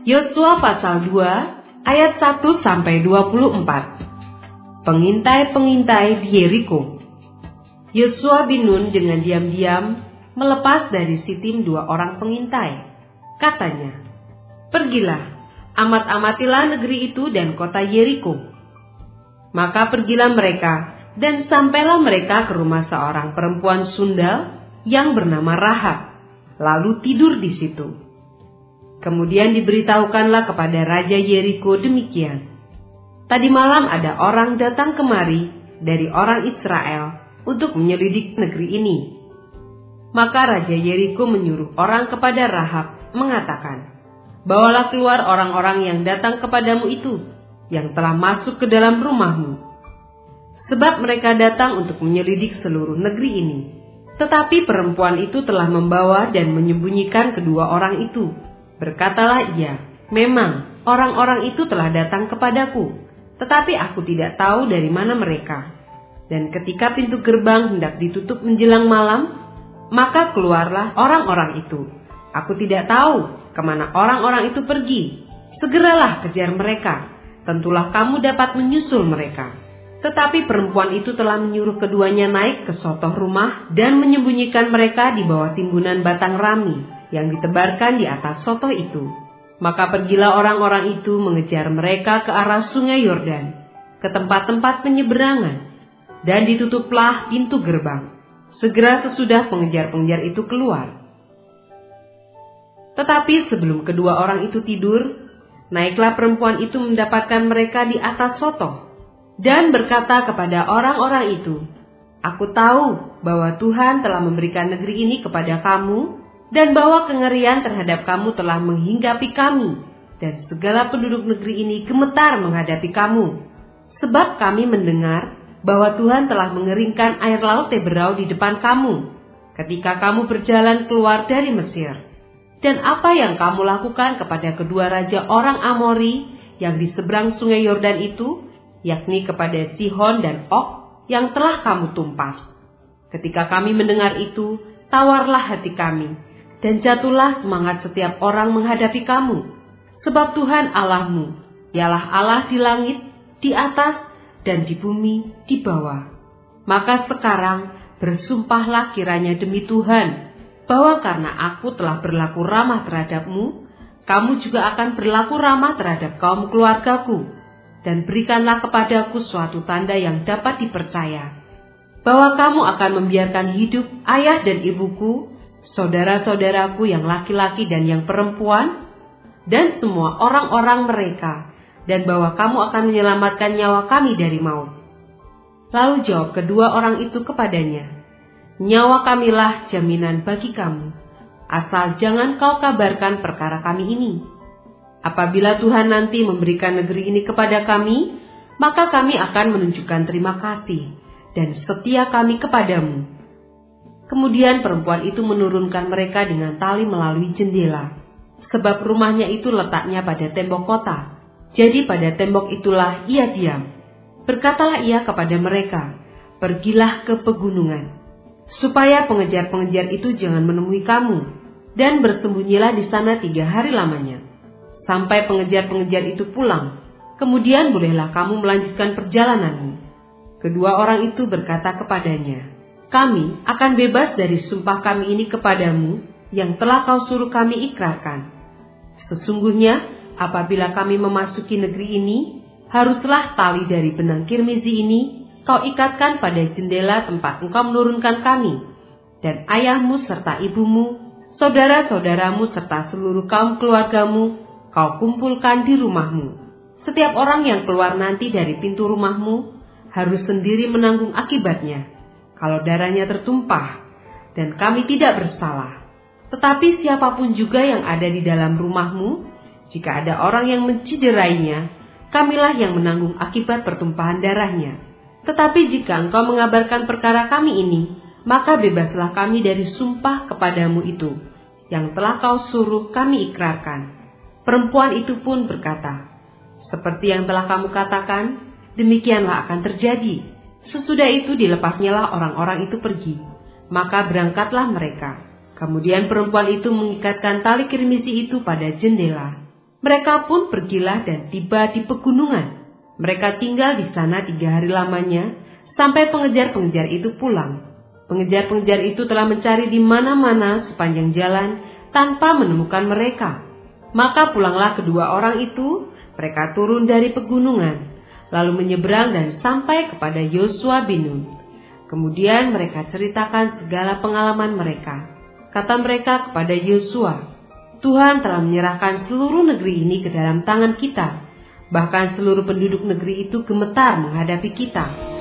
Yosua pasal 2 ayat 1 sampai 24. Pengintai-pengintai di Yeriko. Yosua bin Nun dengan diam-diam melepas dari Sitim 2 orang pengintai. Katanya, "Pergilah, amat-amatilah negeri itu dan kota Yeriko." Maka pergilah mereka dan sampailah mereka ke rumah seorang perempuan sundal yang bernama Rahab, lalu tidur di situ. Kemudian diberitahukanlah kepada Raja Yeriko demikian, "Tadi malam ada orang datang kemari dari orang Israel untuk menyelidik negeri ini." Maka Raja Yeriko menyuruh orang kepada Rahab mengatakan, "Bawalah keluar orang-orang yang datang kepadamu itu, yang telah masuk ke dalam rumahmu. Sebab mereka datang untuk menyelidik seluruh negeri ini." Tetapi perempuan itu telah membawa dan menyembunyikan kedua orang itu. Berkatalah ia, "Memang orang-orang itu telah datang kepadaku, tetapi aku tidak tahu dari mana mereka. Dan ketika pintu gerbang hendak ditutup menjelang malam, maka keluarlah orang-orang itu. Aku tidak tahu kemana orang-orang itu pergi. Segeralah kejar mereka, tentulah kamu dapat menyusul mereka." Tetapi perempuan itu telah menyuruh keduanya naik ke sotoh rumah dan menyembunyikan mereka di bawah timbunan batang rami yang ditebarkan di atas sotoh itu. Maka pergilah orang-orang itu mengejar mereka ke arah sungai Yordan, ke tempat-tempat penyeberangan, dan ditutuplah pintu gerbang. Segera sesudah pengejar-pengejar itu keluar. Tetapi sebelum kedua orang itu tidur, naiklah perempuan itu mendapatkan mereka di atas sotoh, dan berkata kepada orang-orang itu, "Aku tahu bahwa Tuhan telah memberikan negeri ini kepada kamu, dan bahwa kengerian terhadap kamu telah menghinggapi kami, dan segala penduduk negeri ini gemetar menghadapi kamu. Sebab kami mendengar bahwa Tuhan telah mengeringkan air laut Teberau di depan kamu, ketika kamu berjalan keluar dari Mesir. Dan apa yang kamu lakukan kepada kedua raja orang Amori yang di seberang sungai Yordan itu, yakni kepada Sihon dan Og yang telah kamu tumpas. Ketika kami mendengar itu, tawarlah hati kami, dan jatuhlah semangat setiap orang menghadapi kamu. Sebab Tuhan Allahmu, ialah Allah di langit, di atas, dan di bumi, di bawah. Maka sekarang bersumpahlah kiranya demi Tuhan, bahwa karena aku telah berlaku ramah terhadapmu, kamu juga akan berlaku ramah terhadap kaum keluargaku. Dan berikanlah kepadaku suatu tanda yang dapat dipercaya, bahwa kamu akan membiarkan hidup ayah dan ibuku, saudara-saudaraku yang laki-laki dan yang perempuan, dan semua orang-orang mereka, dan bahwa kamu akan menyelamatkan nyawa kami dari maut." Lalu jawab kedua orang itu kepadanya, "Nyawa kamilah jaminan bagi kamu, asal jangan kau kabarkan perkara kami ini. Apabila Tuhan nanti memberikan negeri ini kepada kami, maka kami akan menunjukkan terima kasih dan setia kami kepadamu." Kemudian perempuan itu menurunkan mereka dengan tali melalui jendela, sebab rumahnya itu letaknya pada tembok kota. Jadi pada tembok itulah ia diam. Berkatalah ia kepada mereka, "Pergilah ke pegunungan, supaya pengejar-pengejar itu jangan menemui kamu, dan bersembunyilah di sana 3 hari lamanya, sampai pengejar-pengejar itu pulang. Kemudian bolehlah kamu melanjutkan perjalananmu." Kedua orang itu berkata kepadanya, "Kami akan bebas dari sumpah kami ini kepadamu, yang telah kau suruh kami ikrarkan. Sesungguhnya apabila kami memasuki negeri ini, haruslah tali dari benang kirmizi ini kau ikatkan pada jendela tempat engkau menurunkan kami, dan ayahmu serta ibumu, saudara-saudaramu serta seluruh kaum keluargamu kau kumpulkan di rumahmu. Setiap orang yang keluar nanti dari pintu rumahmu harus sendiri menanggung akibatnya, kalau darahnya tertumpah, dan kami tidak bersalah. Tetapi siapapun juga yang ada di dalam rumahmu, jika ada orang yang menciderainya, kamilah yang menanggung akibat pertumpahan darahnya. Tetapi jika engkau mengabarkan perkara kami ini, maka bebaslah kami dari sumpah kepadamu itu, yang telah kau suruh kami ikrarkan." Perempuan itu pun berkata, "Seperti yang telah kamu katakan, demikianlah akan terjadi." Sesudah itu dilepasnyalah orang-orang itu pergi. Maka berangkatlah mereka. Kemudian perempuan itu mengikatkan tali kirmizi itu pada jendela. Mereka pun pergilah dan tiba di pegunungan. Mereka tinggal di sana 3 hari lamanya, sampai pengejar-pengejar itu pulang. Pengejar-pengejar itu telah mencari di mana-mana sepanjang jalan tanpa menemukan mereka. Maka pulanglah kedua orang itu, mereka turun dari pegunungan, lalu menyeberang dan sampai kepada Yosua bin Nun. Kemudian mereka ceritakan segala pengalaman mereka. Kata mereka kepada Yosua, Tuhan telah menyerahkan seluruh negeri ini ke dalam tangan kita. Bahkan seluruh penduduk negeri itu gemetar menghadapi kita.